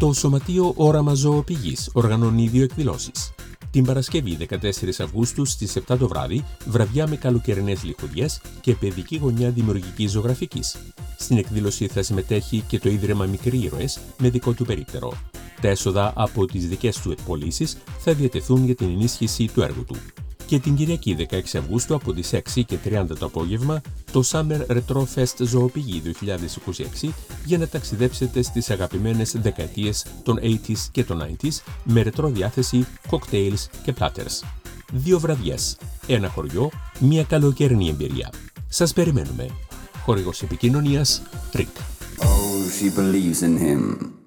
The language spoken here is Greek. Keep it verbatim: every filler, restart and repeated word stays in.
Το Σωματείο Όραμα Ζωοπηγής οργανώνει δύο εκδηλώσεις. Την Παρασκευή δεκατέσσερις Αυγούστου στις επτά το βράδυ, βραδιά με καλοκαιρινές λιχουδιές και παιδική γωνιά δημιουργικής ζωγραφικής. Στην εκδήλωση θα συμμετέχει και το Ίδρυμα Μικροί Ήρωες με δικό του περίπτερο. Τα έσοδα από τις δικές του εκπωλήσεις θα διατεθούν για την ενίσχυση του έργου του. Και την Κυριακή δεκαέξι Αυγούστου από τις έξι και τριάντα το απόγευμα, το Summer Retro Fest Ζωοπηγή δύο χιλιάδες είκοσι έξι για να ταξιδέψετε στις αγαπημένες δεκαετίες των ογδόντα και των ενενήντα με ρετρό διάθεση, cocktails και platters. Δύο βραδιές, ένα χωριό, μια καλοκαιρινή εμπειρία. Σας περιμένουμε. Χορηγός επικοινωνίας, Rick. Oh, she believes in him.